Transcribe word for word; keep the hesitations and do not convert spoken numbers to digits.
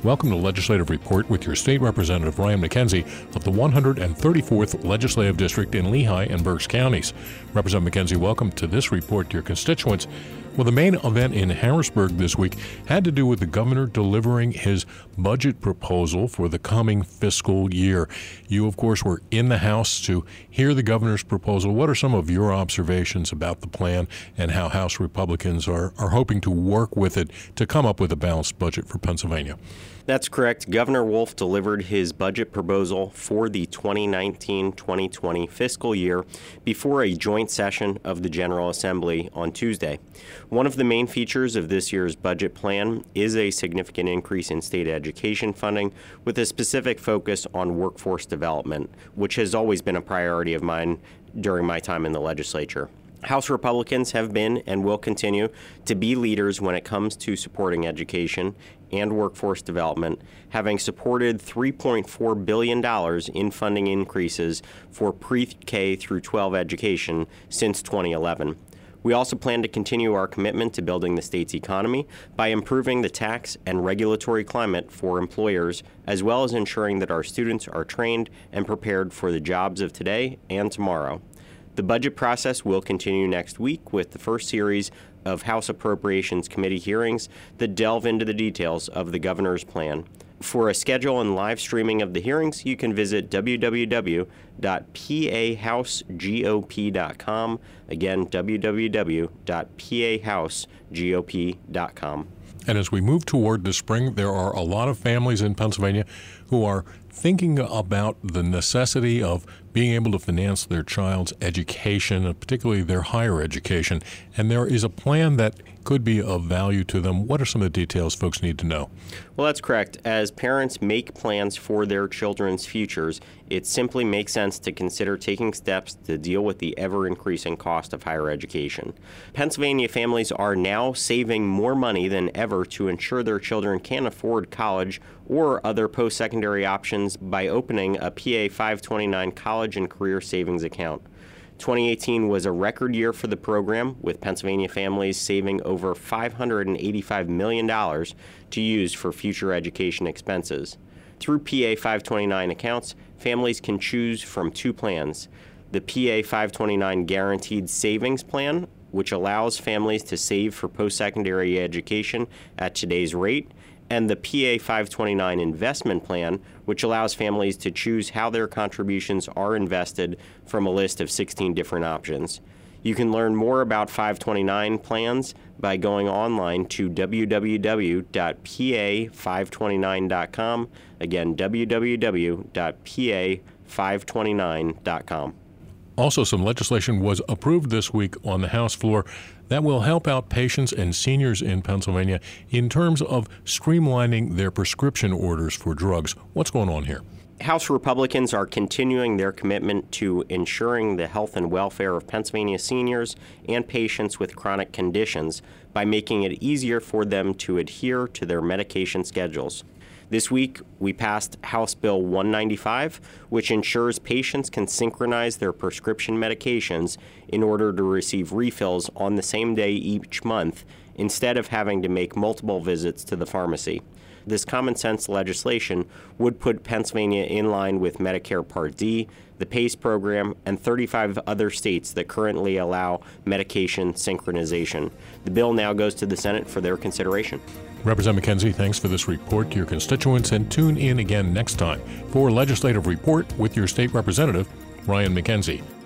Welcome to Legislative Report with your State Representative Ryan McKenzie of the one hundred thirty-fourth Legislative District in Lehigh and Berks counties. Representative McKenzie, welcome to this report to your constituents. Well, the main event in Harrisburg this week had to do with the governor delivering his budget proposal for the coming fiscal year. You, of course, were in the House to hear the governor's proposal. What are some of your observations about the plan and how House Republicans are, are hoping to work with it to come up with a balanced budget for Pennsylvania? That's correct. Governor Wolf delivered his budget proposal for the twenty nineteen twenty twenty fiscal year before a joint session of the General Assembly on Tuesday. One of the main features of this year's budget plan is a significant increase in state education funding with a specific focus on workforce development, which has always been a priority of mine during my time in the legislature. House Republicans have been and will continue to be leaders when it comes to supporting education and workforce development, having supported three point four billion dollars in funding increases for pre-K through twelve education since twenty eleven. We also plan to continue our commitment to building the state's economy by improving the tax and regulatory climate for employers, as well as ensuring that our students are trained and prepared for the jobs of today and tomorrow. The budget process will continue next week with the first series of House Appropriations Committee hearings that delve into the details of the governor's plan. For a schedule and live streaming of the hearings, you can visit w w w dot p a house gop dot com. Again, w w w dot p a house gop dot com. And as we move toward the spring, there are a lot of families in Pennsylvania who are thinking about the necessity of being able to finance their child's education, and particularly their higher education. And there is a plan that could be of value to them. What are some of the details folks need to know? Well, that's correct. As parents make plans for their children's futures, it simply makes sense to consider taking steps to deal with the ever-increasing cost of higher education. Pennsylvania families are now saving more money than ever to ensure their children can afford college or other post-secondary options by opening a P A five twenty-nine college and career savings account. twenty eighteen was a record year for the program, with Pennsylvania families saving over five hundred eighty-five million dollars to use for future education expenses. Through P A five twenty-nine accounts, families can choose from two plans: the P A five twenty-nine Guaranteed Savings Plan, which allows families to save for post-secondary education at today's rate, and the P A five twenty-nine Investment Plan, which allows families to choose how their contributions are invested from a list of sixteen different options. You can learn more about five twenty-nine plans by going online to w w w dot p a five twenty-nine dot com. Again, w w w dot p a five twenty-nine dot com. Also, some legislation was approved this week on the House floor that will help out patients and seniors in Pennsylvania in terms of streamlining their prescription orders for drugs. What's going on here? House Republicans are continuing their commitment to ensuring the health and welfare of Pennsylvania seniors and patients with chronic conditions by making it easier for them to adhere to their medication schedules. This week, we passed House Bill one ninety-five, which ensures patients can synchronize their prescription medications in order to receive refills on the same day each month, instead of having to make multiple visits to the pharmacy. This common sense legislation would put Pennsylvania in line with Medicare Part D, the PACE program, and thirty-five other states that currently allow medication synchronization. The bill now goes to the Senate for their consideration. Representative McKenzie, thanks for this report to your constituents, and tune in again next time for Legislative Report with your state representative, Ryan McKenzie.